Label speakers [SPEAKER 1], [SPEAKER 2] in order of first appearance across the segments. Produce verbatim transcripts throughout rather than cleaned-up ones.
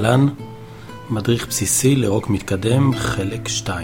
[SPEAKER 1] אהלן, מדריך בסיסי לרוק מתקדם, חלק שתיים.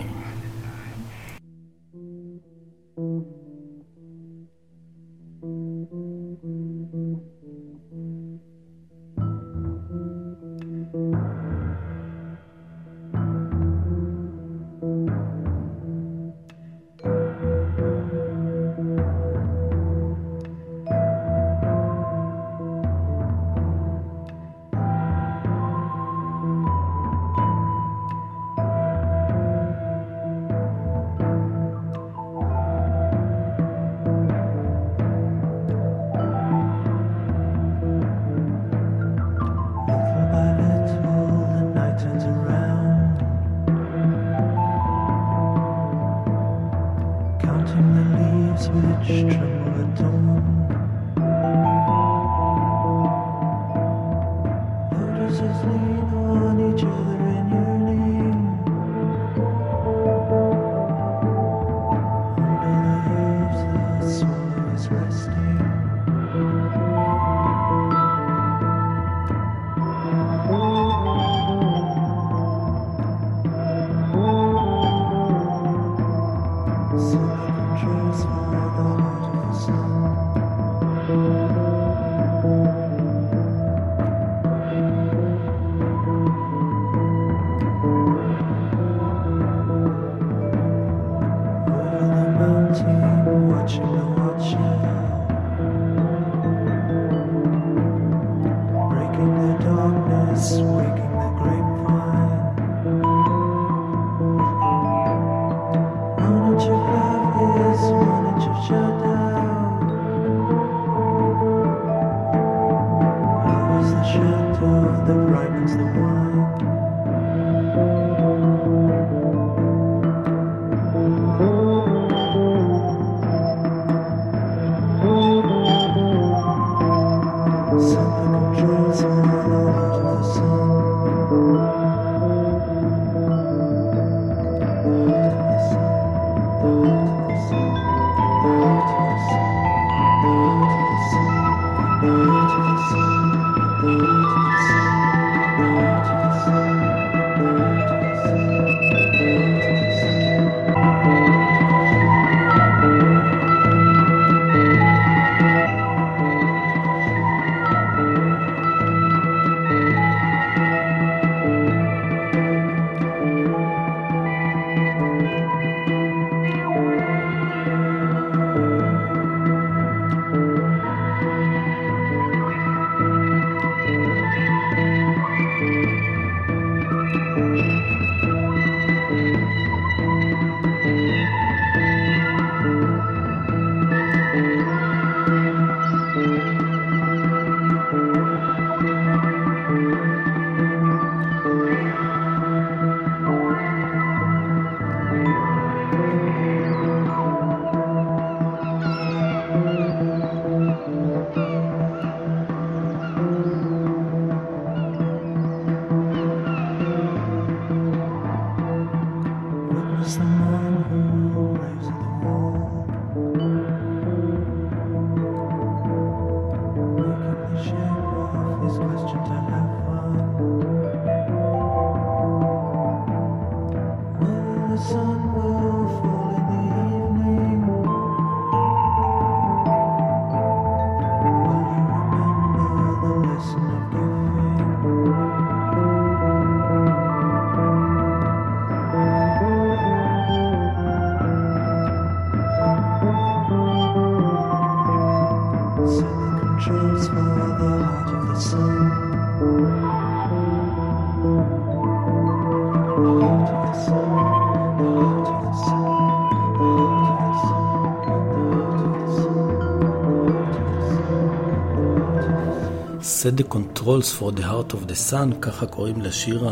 [SPEAKER 1] Set the controls for the heart of the sun, ככה קוראים לשיר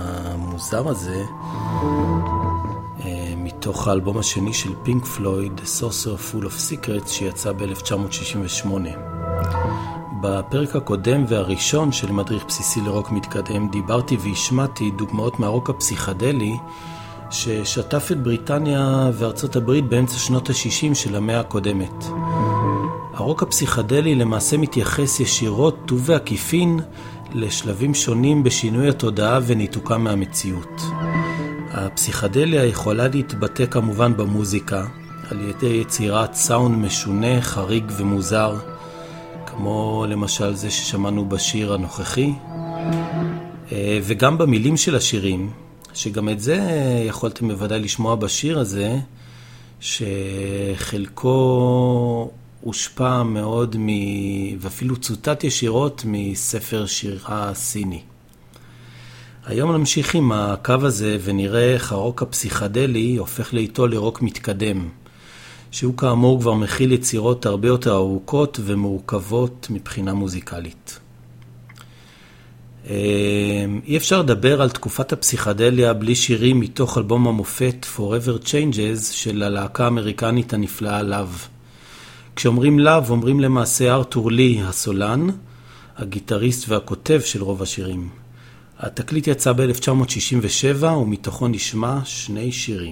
[SPEAKER 1] המוזר הזה, מתוך האלבום השני של פינק פלויד, The Sorcerer Full of Secrets, שיצא ב-אלף תשע מאות שישים ושמונה. בפרק הקודם והראשון של מדריך בסיסי לרוק מתקדם דיברתי והשמעתי דוגמאות מהרוק הפסיכדלי ששטף את בריטניה וארצות הברית באמצע שנות ה-שישים של המאה הקודמת. הרוק הפסיכדלי למעשה מתייחס ישירות ובעקיפין לשלבים שונים בשינוי התודעה וניתוקה מהמציאות. הפסיכדליה יכולה להתבטא כמובן במוזיקה, על ידי יצירת סאונד משונה, חריג ומוזר, כמו למשל זה ששמענו בשיר הנוכחי, וגם במילים של השירים, שגם את זה יכולתם בוודאי לשמוע בשיר הזה, שחלקו הושפע מאוד מ... ואפילו צוטט ישירות מספר שירה סיני. היום נמשיך עם הקו הזה ונראה איך הרוק הפסיכדלי הופך לאיתו לרוק מתקדם, שהוא כאמור כבר מכיל יצירות הרבה יותר ארוכות ומורכבות מבחינה מוזיקלית. אי אפשר לדבר על תקופת הפסיכדליה בלי שירים מתוך אלבום המופת Forever Changes של הלהקה האמריקנית הנפלאה לאב. כשאומרים לאב אומרים למעשה ארתור לי הסולן, הגיטריסט והכותב של רוב השירים. התקליט יצא ב-אלף תשע מאות שישים ושבע ומתוכו נשמע שני שירים.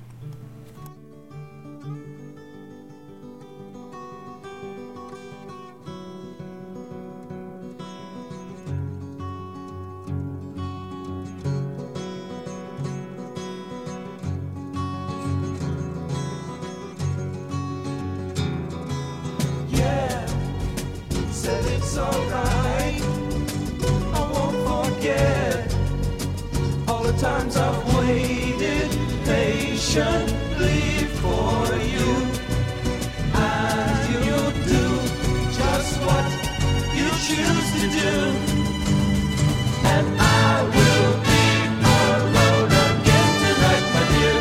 [SPEAKER 2] Times I've waited patiently for you, and you'll do just what you choose to do, and I will be alone again tonight, my dear.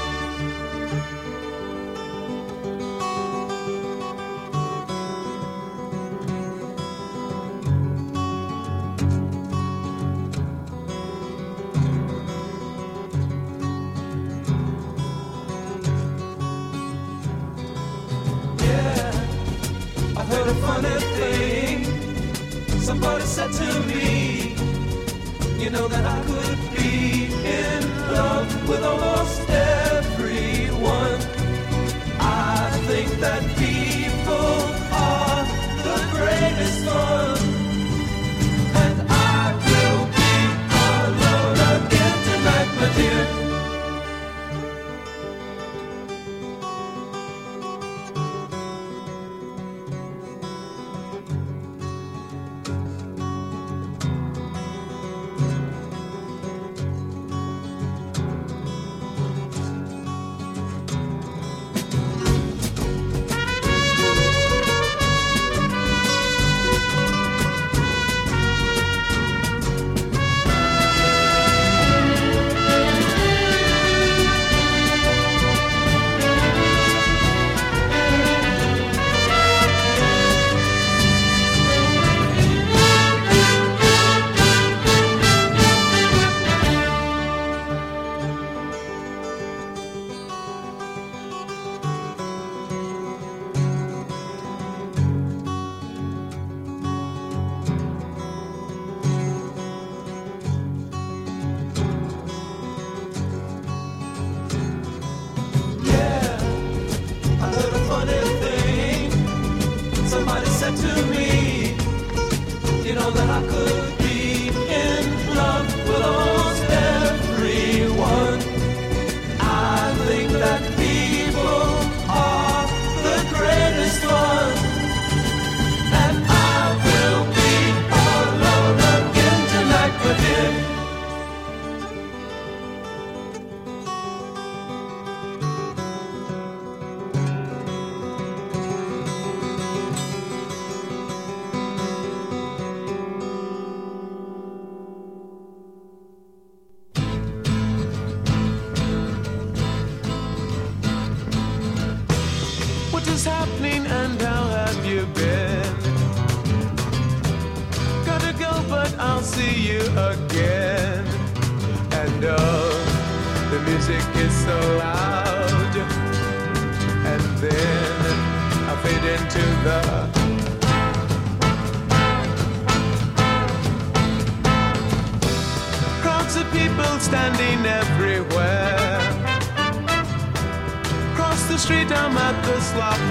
[SPEAKER 2] Funny thing, somebody said to me, you know that I could be in love with almost everyone. I think that people are the greatest fun, and I will be alone again tonight, my dear.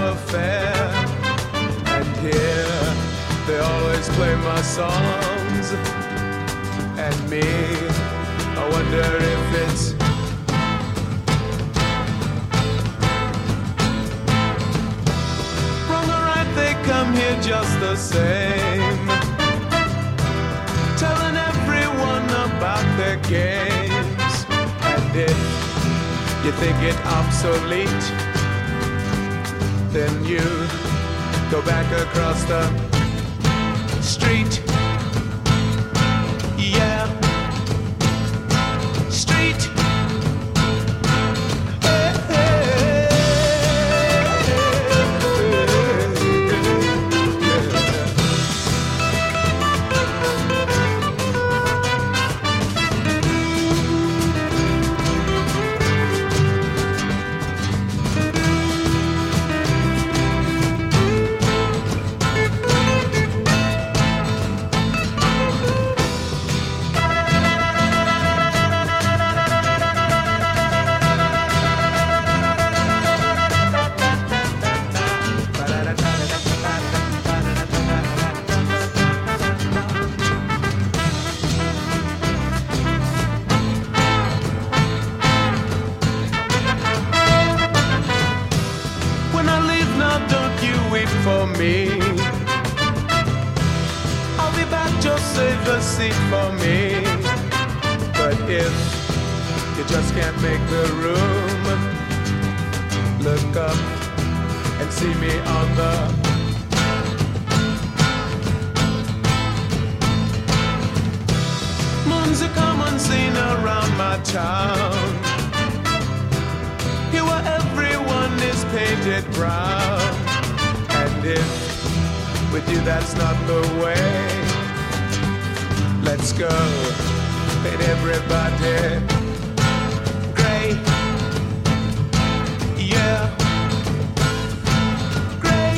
[SPEAKER 3] They always play my songs
[SPEAKER 2] and me. I wonder if it's wrong or right, they come here just the same, telling everyone about their games. And if you think it obsolete, then you go back across the street. Yeah, street. Hey, hey, for me, I'll be back, just save a seat for me. But if you just can't make the room, look up and see me on the moon's a common scene around my town, here where everyone is painted brown. And if with you that's not the way, let's go, paint everybody gray. Yeah, gray.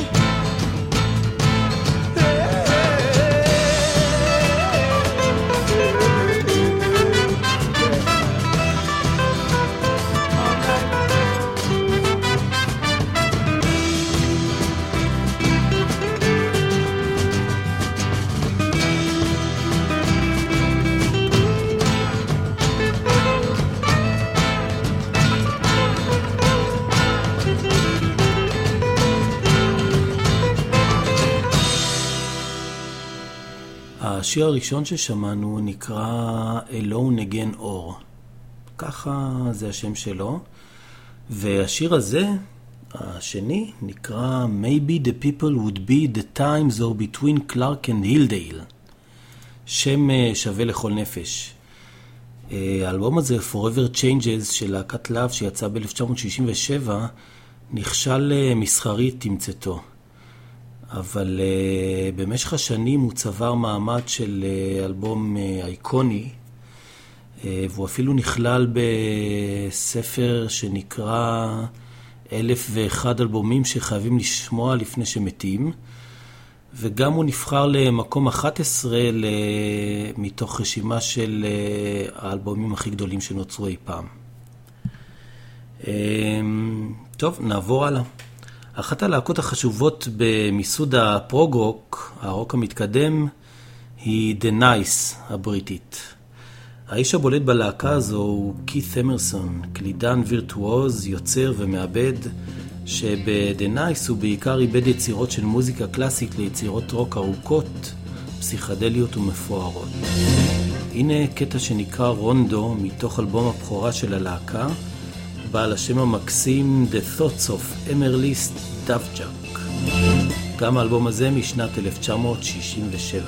[SPEAKER 1] השיר הראשון ששמענו נקרא Alone Again Or, ככה זה השם שלו, והשיר הזה, השני, נקרא Maybe the People Would Be the Times or Between Clark and Hildale, שם שווה לכל נפש. האלבום הזה Forever Changes של להקת להב שיצא ב-אלף תשע מאות שישים ושבע נכשל מסחרית עם צאתו, אבל uh, במשך השנים הוא צבר מעמד של uh, אלבום uh, אייקוני, uh, והוא אפילו נכלל בספר שנקרא אלף ואחד אלבומים שחייבים לשמוע לפני שמתים, וגם הוא נבחר למקום אחת עשרה מתוך רשימה של uh, האלבומים הכי גדולים שנוצרו אי פעם. Uh, טוב, נעבור הלאה. אחת הלהקות החשובות במיסוד הפרוג-רוק, הרוק המתקדם, היא The Nice הבריטית. האיש הבולט בלהקה הזו הוא קית' אמרסון, קלידן וירטואוז, יוצר ומעבד, שב-The Nice הוא בעיקר איבד יצירות של מוזיקה קלאסית ליצירות רוק ארוכות, פסיכדליות ומפוארות. הנה קטע שנקרא רונדו מתוך אלבום הבכורה של הלהקה, בעל השם המקסים The Thoughts of Emerlist Dovejak. גם האלבום הזה משנת אלף תשע מאות שישים ושבע.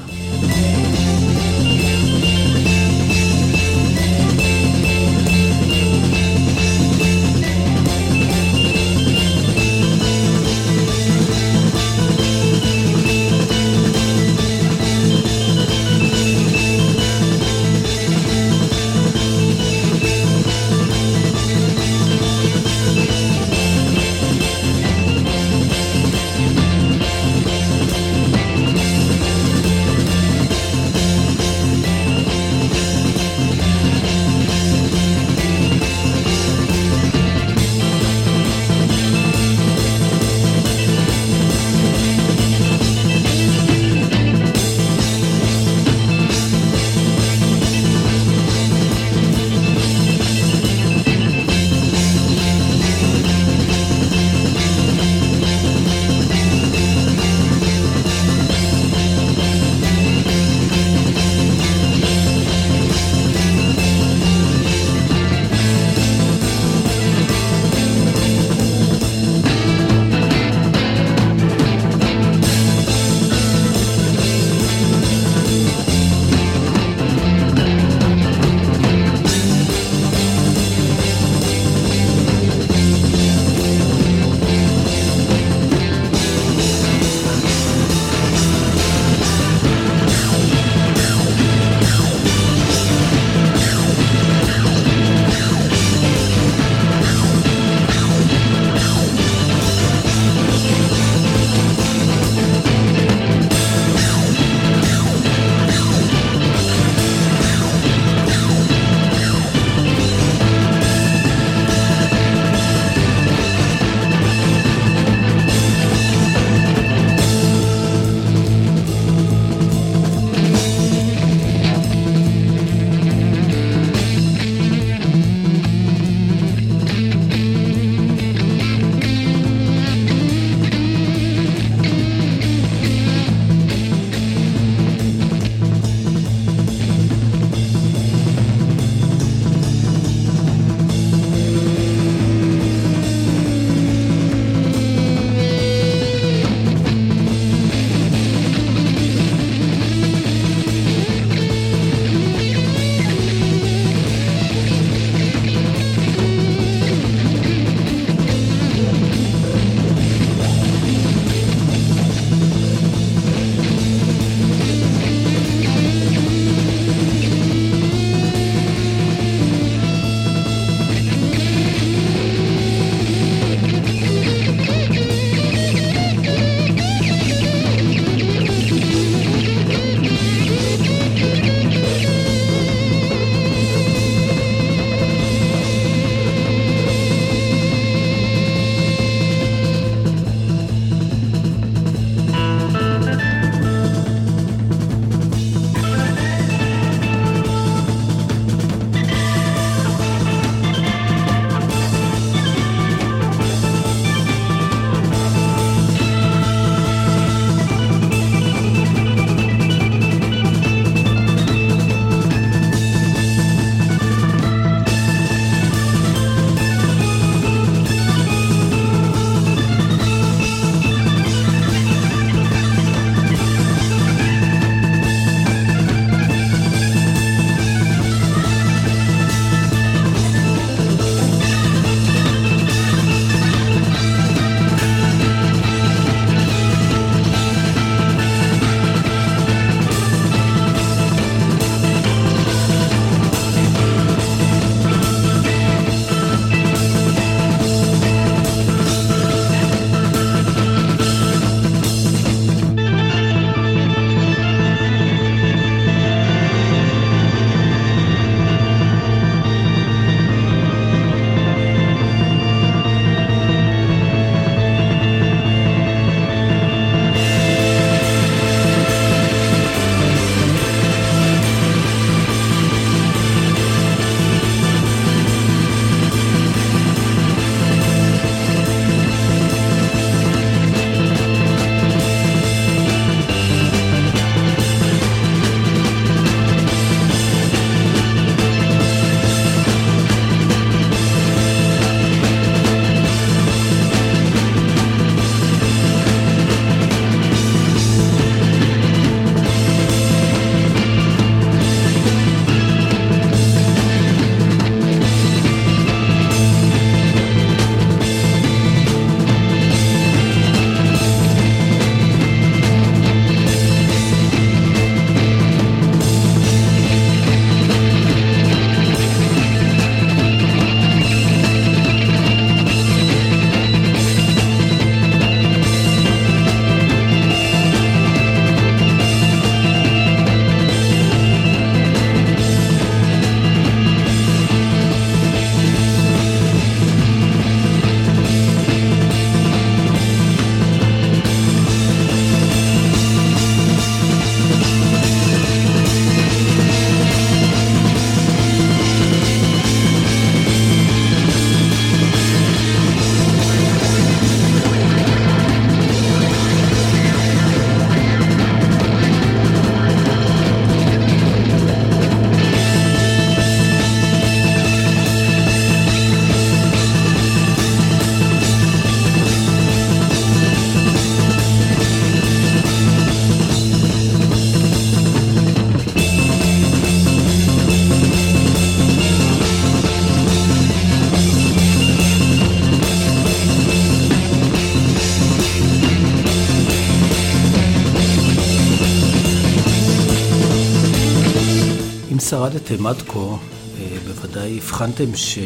[SPEAKER 1] ששרדתם עד כה, בוודאי הבחנתם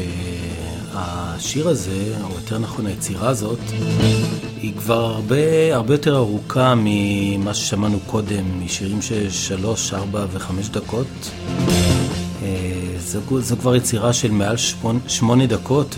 [SPEAKER 1] שהשיר הזה, או יותר נכון היצירה הזאת, היא כבר הרבה, הרבה יותר ארוכה ממה ששמענו קודם, משירים של שלוש, ארבע וחמש דקות. זו, זו כבר יצירה של מעל שמונה, שמונה דקות,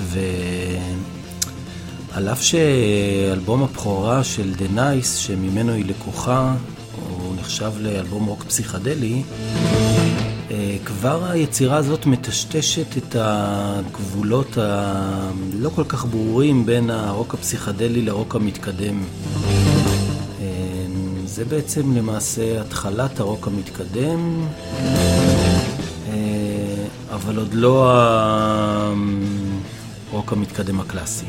[SPEAKER 1] ועל אף שאלבום הבכורה של The Nice, שממנו היא לקוחה, הוא נחשב לאלבום רוק פסיכדלי, כבר היצירה הזאת מטשטשת את הגבולות הלא כל כך ברורים בין הרוק הפסיכדלי לרוק המתקדם. זה בעצם למעשה התחלת הרוק המתקדם, אבל עוד לא הרוק המתקדם הקלאסי.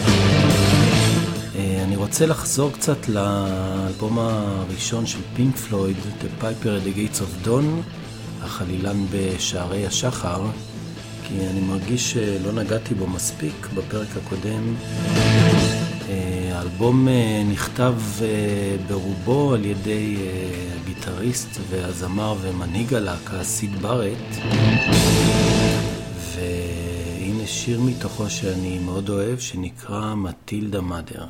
[SPEAKER 1] אני רוצה לחזור קצת לאלבום הראשון של פינק פלויד, The Piper at the Gates of Dawn, החלילן בשערי השחר, כי אני מרגיש שלא נגעתי בו מספיק בפרק הקודם. האלבום נכתב ברובו על ידי הגיטריסט והזמר ומנהיג הלהקה סיד בארט, והנה שיר מתוכו שאני מאוד אוהב שנקרא מטילדה מאדר.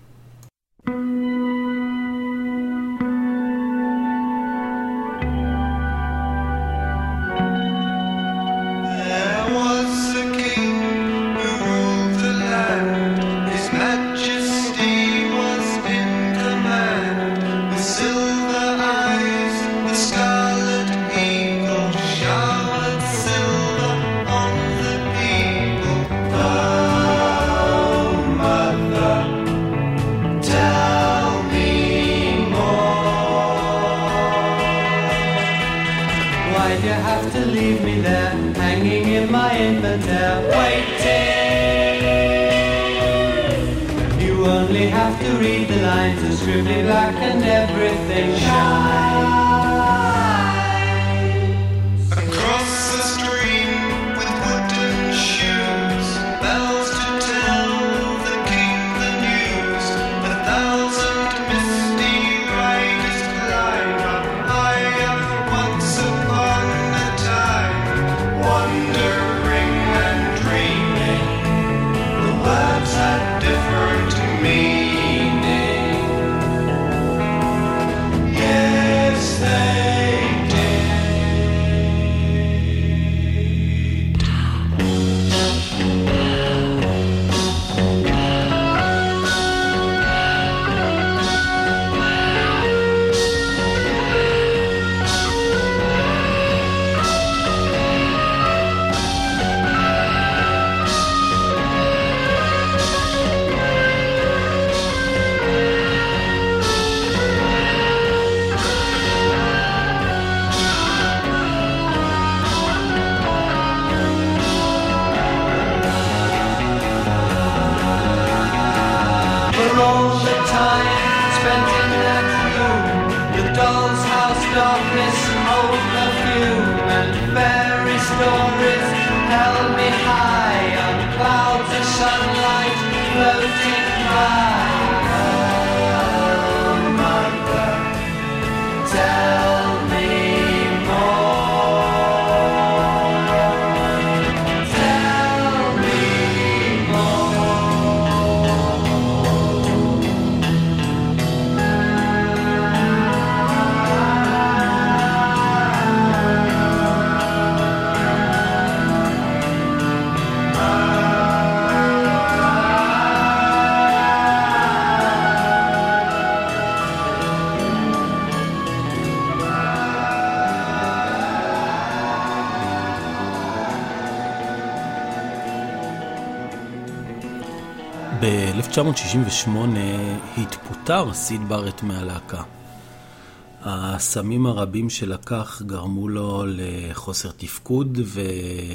[SPEAKER 1] ב-אלף תשע מאות שישים ושמונה התפוטר סיד בארט מהלהקה. הסמים הרבים שלקח גרמו לו לחוסר תפקוד, והוא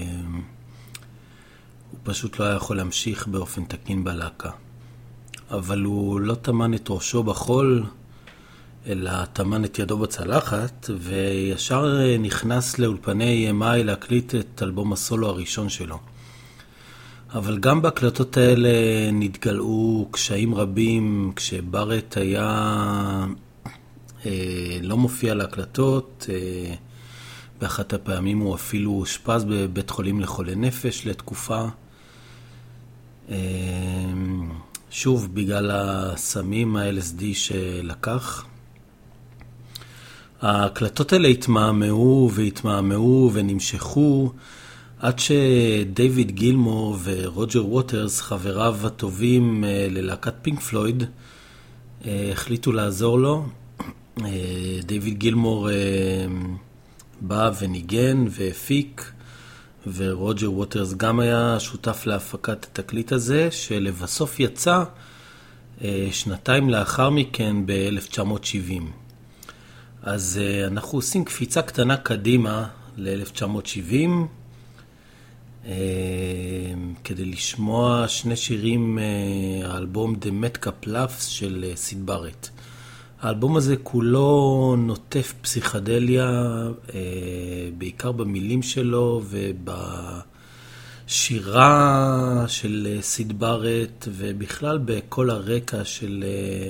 [SPEAKER 1] פשוט לא היה יכול להמשיך באופן תקין בלהקה. אבל הוא לא תמן את ראשו בחול, אלא תמן את ידו בצלחת, וישר נכנס לאולפני מאי להקליט את אלבום הסולו הראשון שלו. אבל גם בהקלטות האלה נתגלעו קשיים רבים, כשבארט היה אה, לא מופיע להקלטות, אה, באחת הפעמים הוא אפילו אושפז בבית חולים לחולי נפש לתקופה. שוב, בגלל הסמים ה-אל אס די שלקח. ההקלטות האלה התמהמהו והתמהמהו ונמשכו עד שדייוויד גילמור ורוג'ר ווטרס, חבריו הטובים ללהקת פינק פלויד, החליטו לעזור לו. דייוויד גילמור בא וניגן והפיק, ורוג'ר ווטרס גם היה שותף להפקת התקליט הזה, שלבסוף יצא שנתיים לאחר מכן ב-אלף תשע מאות שבעים. אז אנחנו עושים קפיצה קטנה קדימה ל-אלף תשע מאות שבעים, כדי לשמוע שני שירים, האלבום The Madcap Laughs של סיד בארט. האלבום הזה כולו נוטף פסיכדליה, בעיקר במילים שלו ובשירה של סיד בארט, ובכלל בכל הרקע של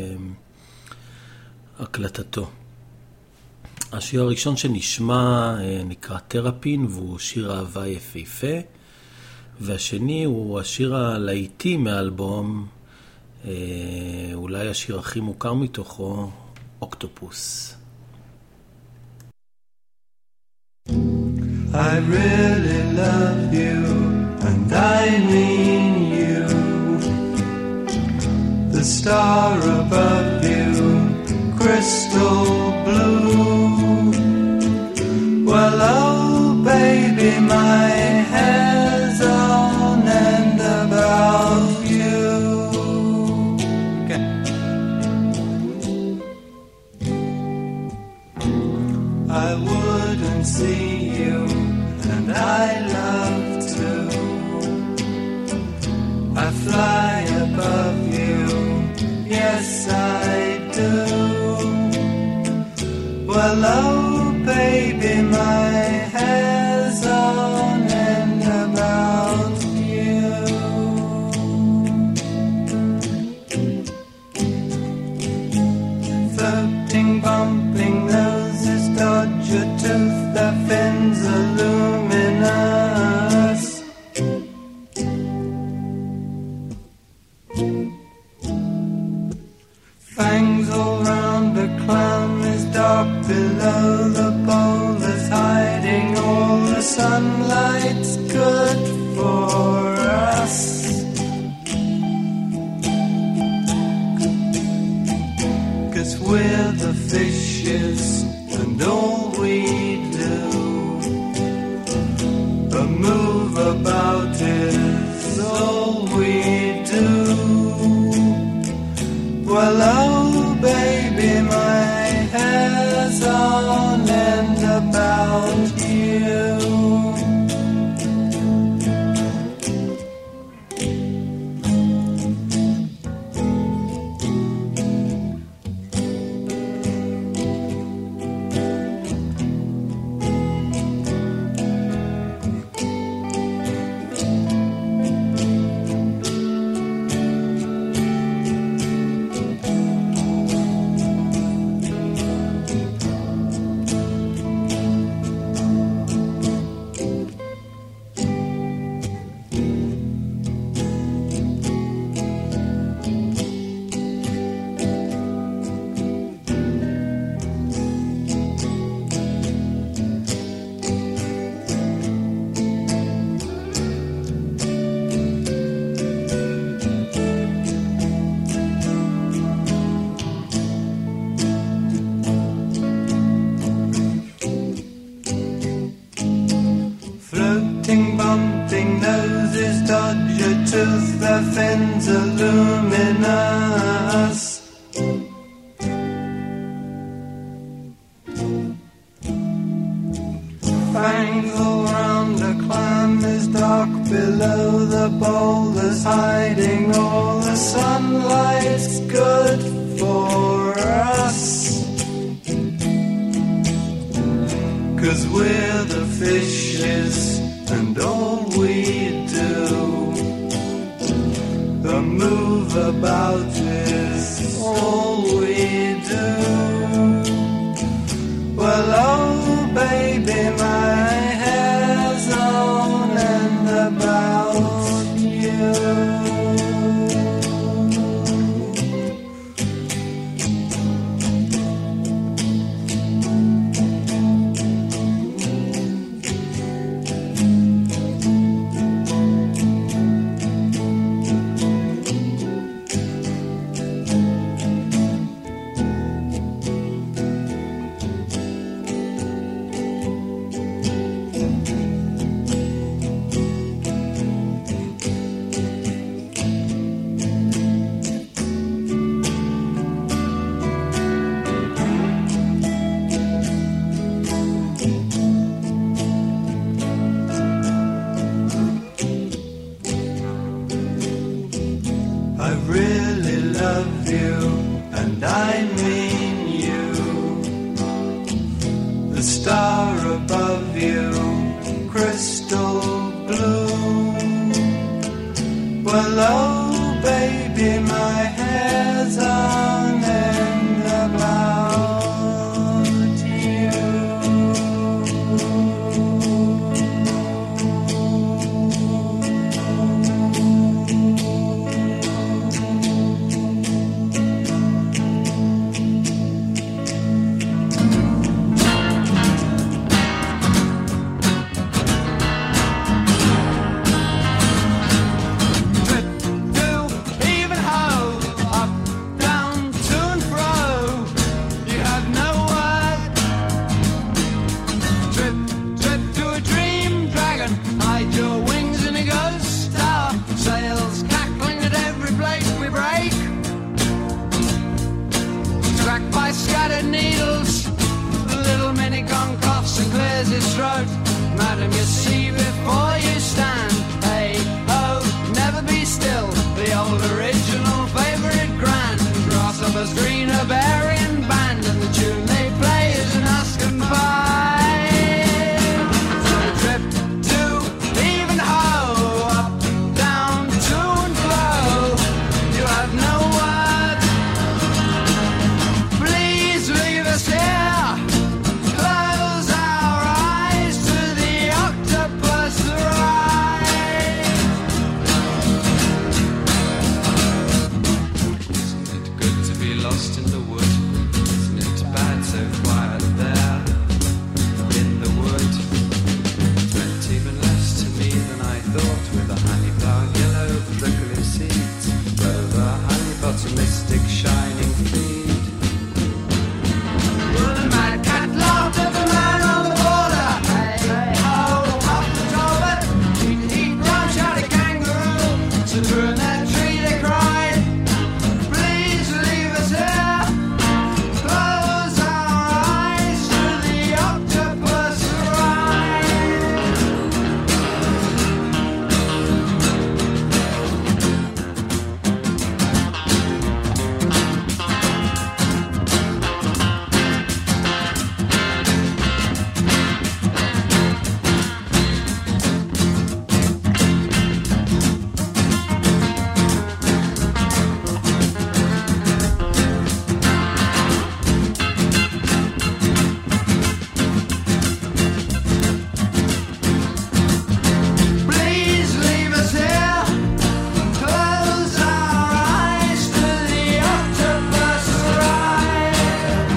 [SPEAKER 1] הקלטתו. השיר הראשון שנשמע נקרא תרפין, והוא שיר אהבה יפהפה, והשני הוא השיר הלהיטי מהאלבום, אולי השיר הכי מוכר מתוכו, אוקטופוס.
[SPEAKER 3] I really love you, and I mean you. The star above you, crystal blue. Well, oh baby, my hair's on end about you. Okay. I wouldn't see you, and I love to. I fly above you, yes I do. Well, oh baby, my hair's on end about you. Floating, bumping noses, dodge a tooth, the fins are luminous. Fangs all round the clown is dark below the bowl is hiding all the sunlight's good for us. Cause we're the fishes and all we do, a move about is all we do. Well, oh baby, my hair's on end about you. The fins are luminous. Fangs all round the clam is dark below the bowl is hiding all the sunlight's good for us. Cause we're the fishes and all we do, the move about is all we do. Well, oh baby, my I really love you, and I mean you. The star above you, crystal blue. Well, oh baby, my hair's on end about you.
[SPEAKER 4] Madam, you see before you stand. Hey, oh, never be still. The old original favourite grand. Grasshoppers, green Bavarian band. And the tune they play is an Askin Five. So the trip to Ivanhoe, up, down, to and fro. You have no word. Please leave us here. Close our eyes to the octopus ride. Isn't it good to be lost in the wood? Isn't it bad so quiet there in the wood? It meant even less to me than I thought, with a honeyflower yellow prickly seeds over honey bottomistic shining feet. Well, the mad cat laughed at the man on the border. Hey, hey, ho, off the top of it. He'd eat lunch out a kangaroo. So through that tree they cried, please leave us here. Close our eyes to the octopus ride. Please leave us here. Close our eyes to the octopus ride.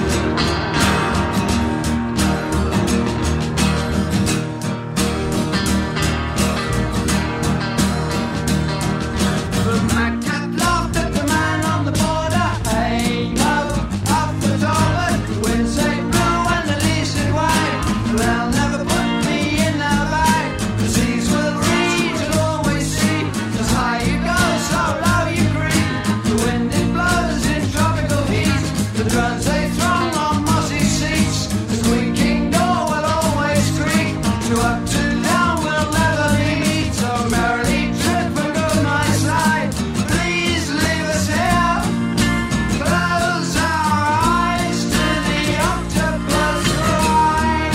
[SPEAKER 4] The mad cat laughed at the man on the border. Hey, ho, off the top of it. Winds say blue and the leaves say white. They'll never put me in their bag. The seas will reach and always see. Just high you go, so low you creep. The wind it blows in tropical heat. The drones they throng on mossy seats. The squeaking door will always creak. To up to down will never meet. So merrily trip and go my side. Please leave us here. Close our eyes to the octopus ride.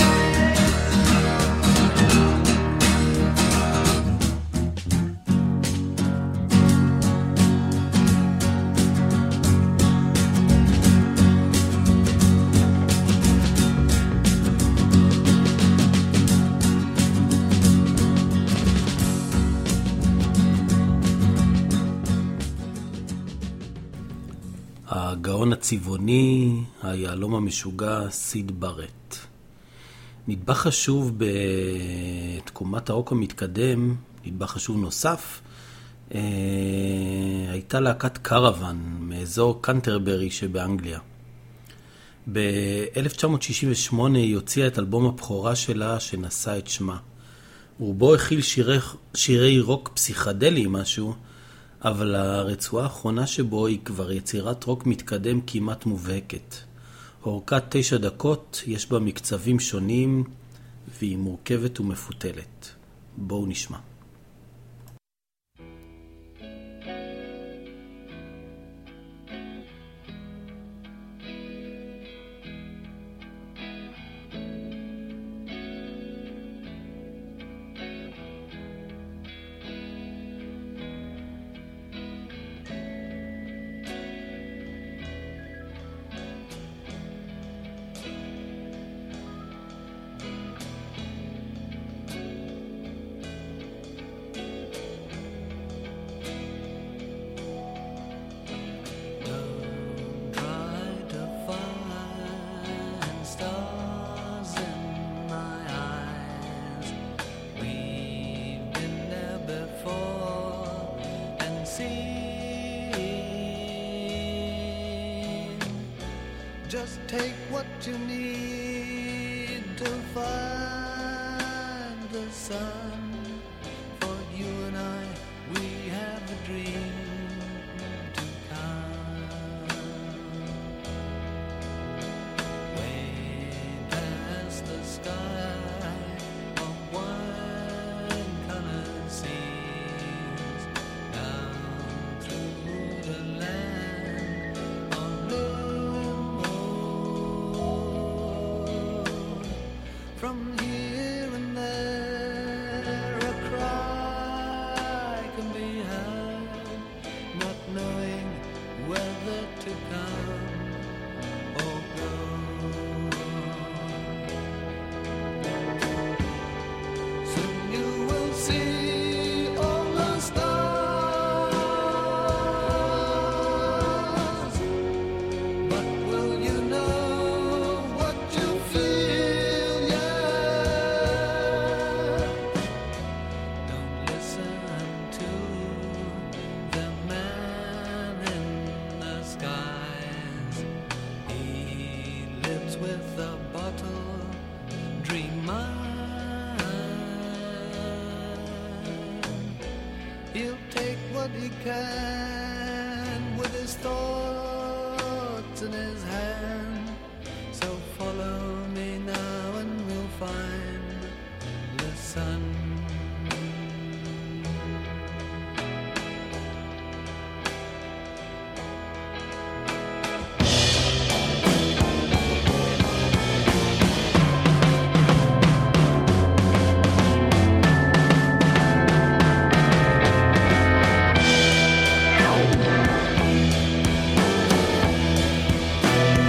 [SPEAKER 1] הגאון הצבעוני, היעלום המשוגע, סיד ברט. נדבך חשוב בתקומת הרוק המתקדם, נדבך חשוב נוסף, אה, הייתה להקת קרוון מאזור קנטרברי שבאנגליה. ב-אלף תשע מאות שישים ושמונה היא הוציאה את אלבום הבכורה שלה שנשא את שמה. רובו הכיל שירי, שירי רוק פסיכדלי משהו, אבל הרצועה האחרונה שבו היא כבר יצירת רוק מתקדם כמעט מובהקת. אורכה תשע דקות, יש בה מקצבים שונים, והיא מורכבת ומפותלת. בואו נשמע.
[SPEAKER 3] Just take what you need to find the sun. For you and I, we have a dream to come. Way past the sky of wine-colored seas, down through the land of limbo. From here and there, a cry can be heard, not knowing whether to come or go. Soon you will see all the stars, but will you know what you feel yet? Don't listen to the man in the skies. He lives with a bottle, dream on. He'll take what he can with his thoughts in his hand. So follow me now and we'll find the sun.
[SPEAKER 2] Thank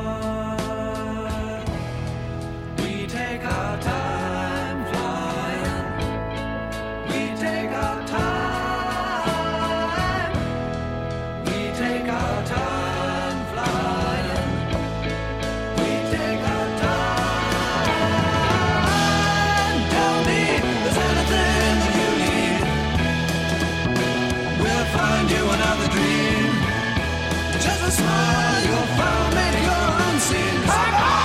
[SPEAKER 3] We take our time flying. We take our time. We take our time flying. We take our time. Tell me there's anything that you need. We'll find you another dream. Just a smile, you'll find maybe you're unseen. Come on!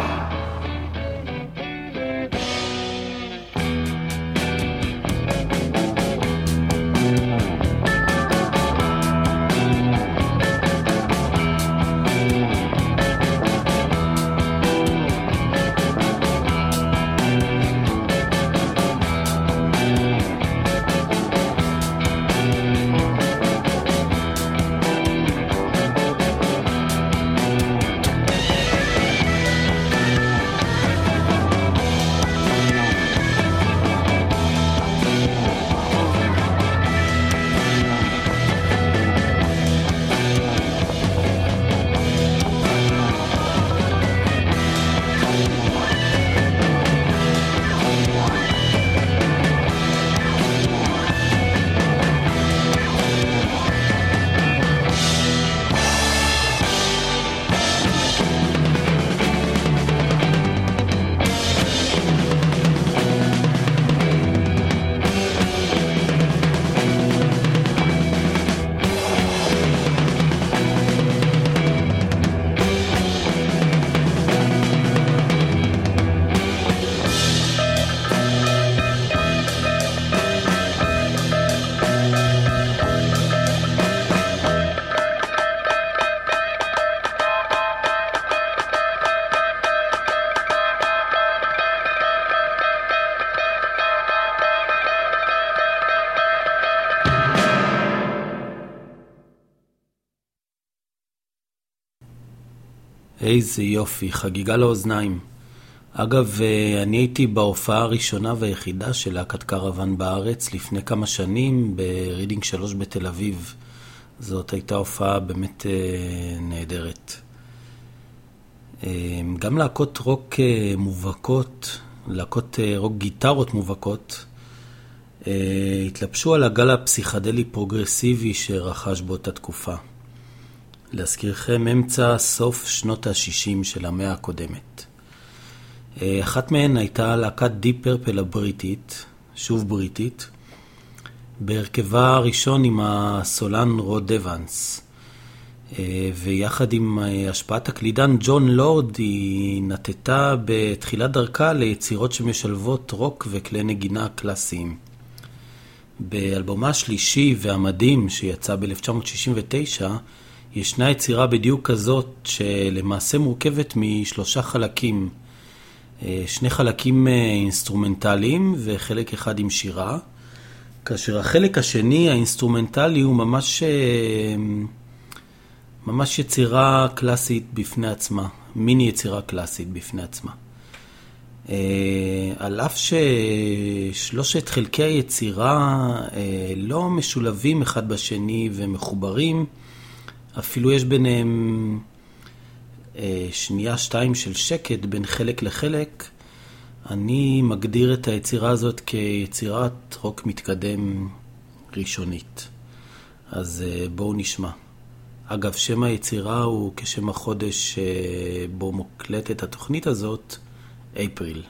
[SPEAKER 1] איזה יופי, חגיגה לאוזניים. אגב, אני הייתי בהופעה הראשונה והיחידה של להקת קרוון בארץ לפני כמה שנים ברידינג שלוש בתל אביב. זאת הייתה הופעה באמת נהדרת. גם להקות רוק מובהקות, להקות רוק גיטרות מובהקות, התלבשו על הגל הפסיכדלי פרוגרסיבי שרכש באותה תקופה. להזכירכם, אמצע סוף שנות ה-שישים של המאה הקודמת. אחת מהן הייתה להקת דיפ פרפל הבריטית, שוב בריטית, בהרכבה הראשון עם הסולן רוד אבנס, ויחד עם השפעת הקלידן ג'ון לורד היא נטטה בתחילת דרכה ליצירות שמשלבות רוק וכלי נגינה קלאסיים. באלבומה השלישי והמדהים שיצא ב-אלף תשע מאות שישים ותשע ישנה יצירה בדיוק כזאת שלמעשה מורכבת משלושה חלקים, שני חלקים אינסטרומנטליים וחלק אחד עם שירה, כאשר החלק השני האינסטרומנטלי הוא ממש ממש יצירה קלאסית בפני עצמה, מיני יצירה קלאסית בפני עצמה. על אף ששלושת חלקי היצירה לא משולבים אחד בשני ומחוברים, אפילו יש ביניהם שנייה שתיים של שקט בין חלק לחלק. אני מגדיר את היצירה הזאת כיצירת רוק מתקדם ראשונית. אז בואו נשמע. אגב, שם היצירה הוא כשם החודש בו מוקלטת התוכנית הזאת, אפריל.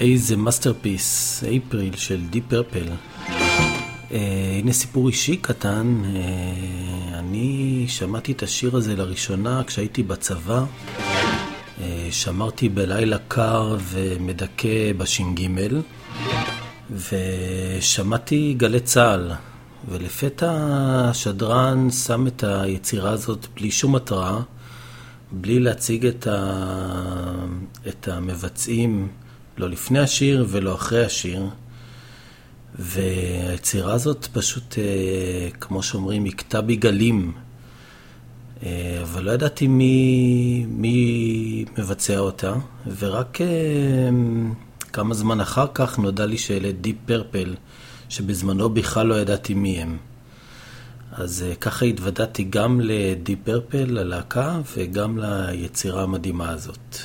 [SPEAKER 1] איזה מאסטרפיס, אפריל של דיפ פרפל. הנה סיפור אישי קטן. אני שמעתי את השיר הזה לראשונה כשהייתי בצבא. שמרתי בלילה קר ומדכא בש"ג, ושמעתי גלי צהל, ולפתע השדרן שם את היצירה הזאת בלי שום התראה, בלי להציג את, ה... את המבצעים, לא לפני השיר ולא אחרי השיר. והיצירה הזאת פשוט, כמו שאומרים, הכתה בי גלים. אבל לא ידעתי מי, מי מבצע אותה, ורק כמה זמן אחר כך נודע לי שאלה דיפ פרפל, שבזמנו בכלל לא ידעתי מי הם. אז ככה התוודעתי גם לדיפ פרפל, ללהקה, וגם ליצירה המדהימה הזאת.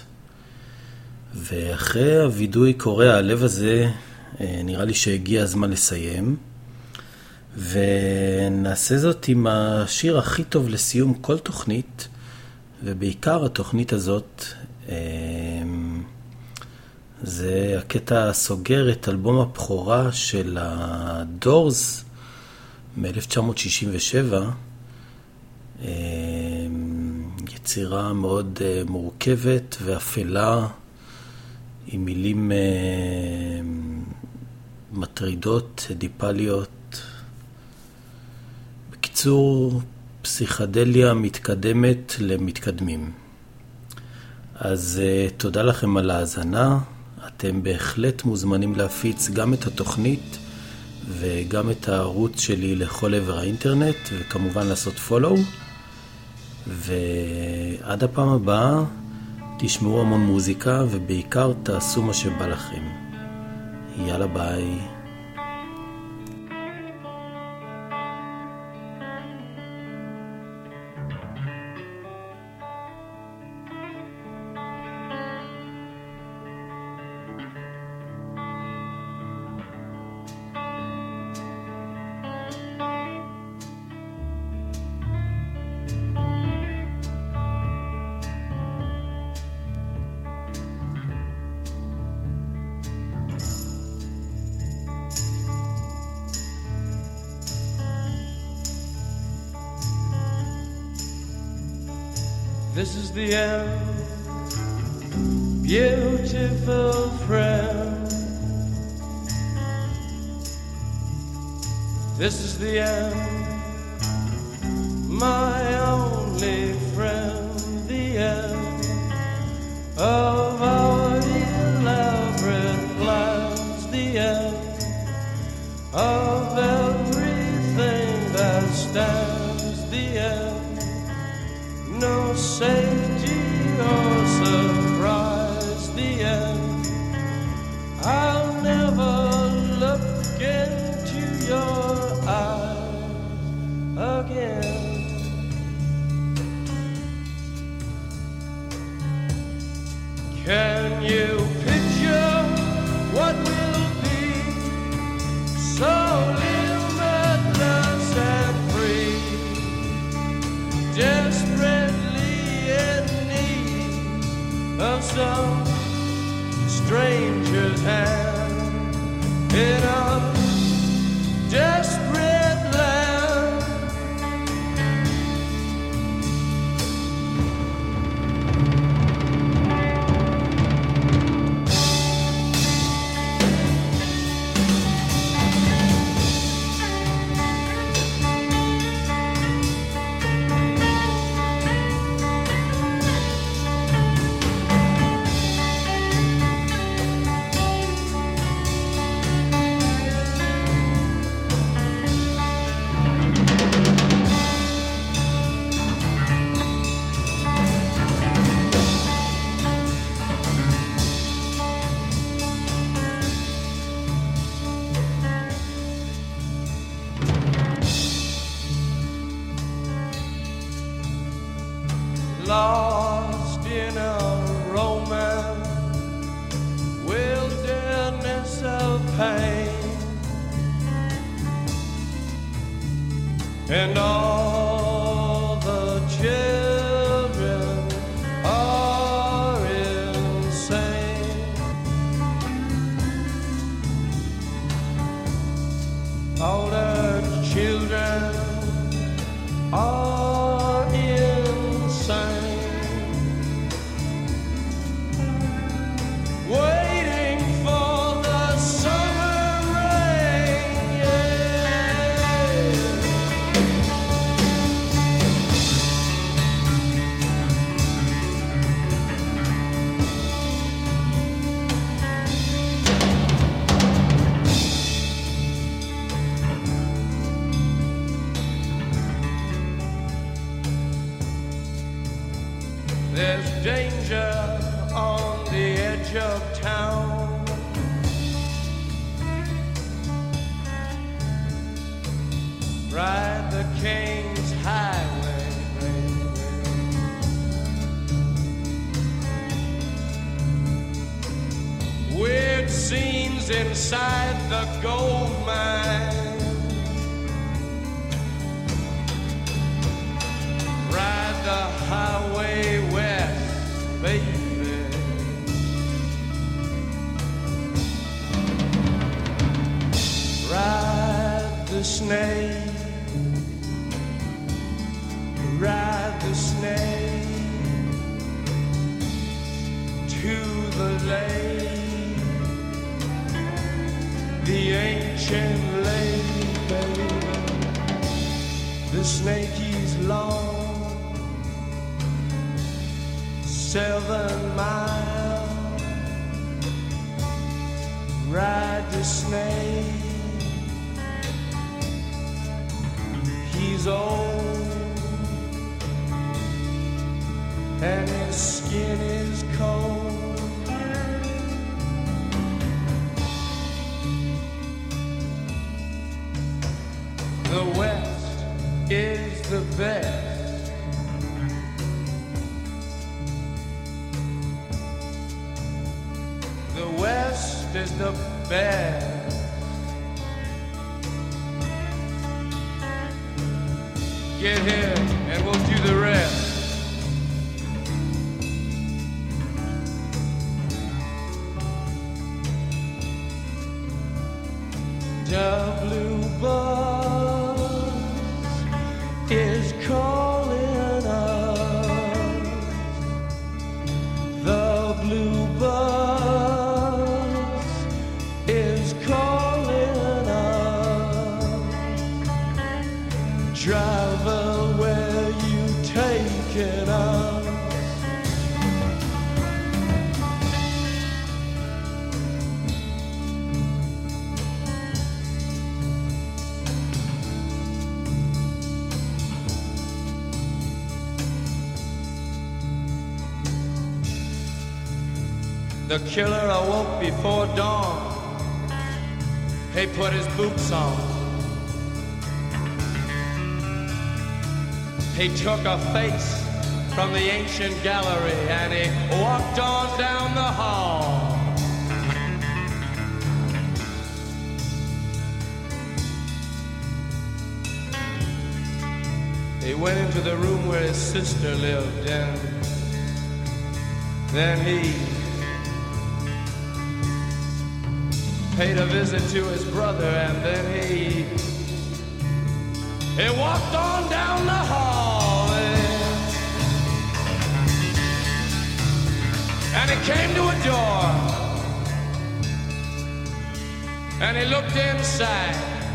[SPEAKER 1] ואחרי הוידוי קורע הלב הזה, נראה לי שהגיע הזמן לסיים. ונעשה זאת עם השיר הכי טוב לסיום כל תוכנית, ובעיקר התוכנית הזאת, זה הקטע הסוגר את אלבום הבכורה של הדורס מ-אלף תשע מאות שישים ושבע, יצירה מאוד מורכבת ואפלה, עם מילים מטרידות, דיפליות. בקיצור, פסיכדליה מתקדמת למתקדמים. אז uh, תודה לכם על ההאזנה. אתם בהחלט מוזמנים להפיץ גם את התוכנית וגם את הערוץ שלי לכל עבר האינטרנט, וכמובן לעשות פולו. ועד הפעם הבאה תשמעו המון מוזיקה, ובעיקר תעשו מה שבא לכם. יאללה ביי.
[SPEAKER 2] This is the end, beautiful friend. This is the end, my only friend. The end of our elaborate plans. The end of everything that stands. The end. No safety or surprise, the end. I'll never look into your eyes again. Can you picture what will be so limitless and free? Desperate of some stranger's hand in a desperate land. Lost in a romance, wilderness of pain, and all the children are insane. There's danger on the edge of town. Ride the King's Highway, baby. Weird scenes inside the gold mine. Ride the highway west, baby. Ride the snake. Ride the snake to the lake, the ancient lake, baby. The snake is long, seven miles. Ride the snake, he's old and his skin is cold. The West is the best. The West is the best. Get here and we'll do the rest. The blue bus is calling us. The blue bus is calling us. Driver, where you taking us? The killer awoke before dawn. He put his boots on. He took a face from the ancient gallery and he walked on down the hall. He went into the room where his sister lived, and then he paid a visit to his brother, and then he he walked on down the hall, and, and he came to a door, and he looked inside.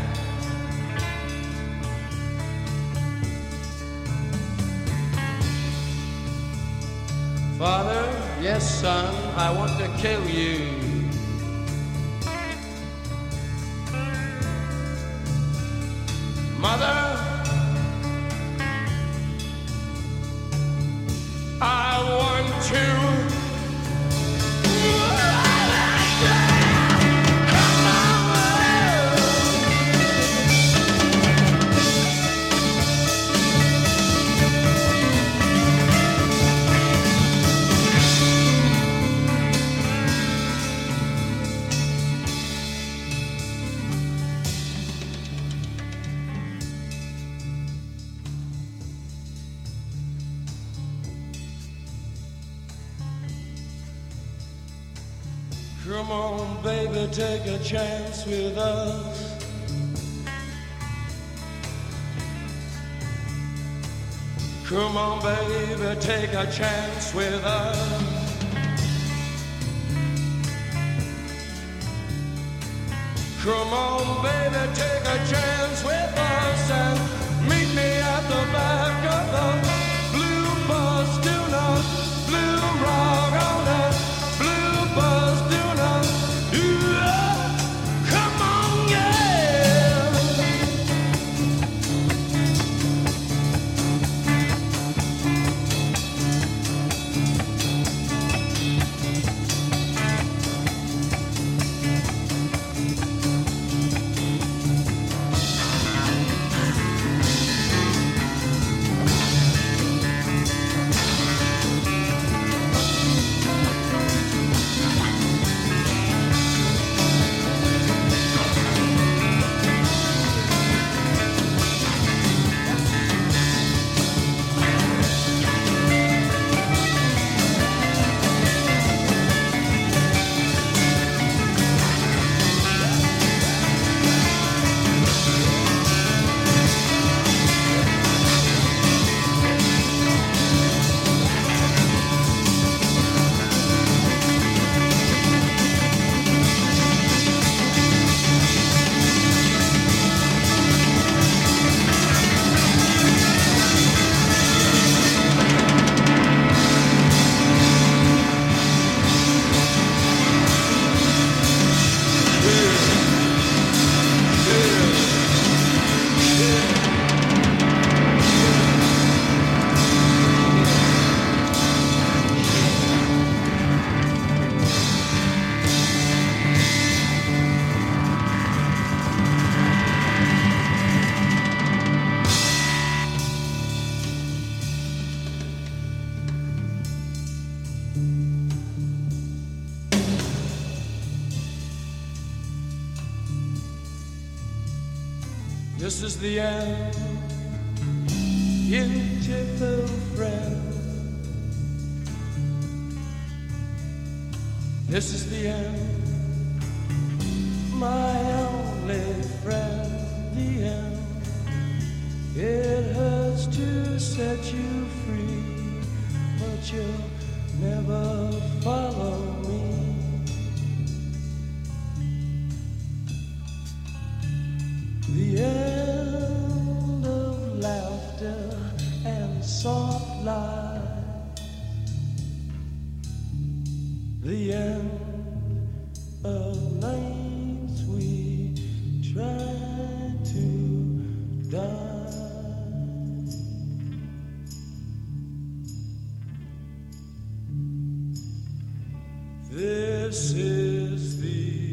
[SPEAKER 2] Father, yes, son, I want to kill you. Mother, I want to. Come on, baby, take a chance with us. Come on, baby, take a chance with us. Come on, baby, take a chance with us and meet me at the back of the blue bus. Do not blue rock on that blue bus. Do not. Yeah. Come on, yeah. This is the end, beautiful friend. This is the end, my only friend. The end. It hurts to set you free, but you'll never follow me. The end of laughter and soft lies. The end of nights we tried to die. This is the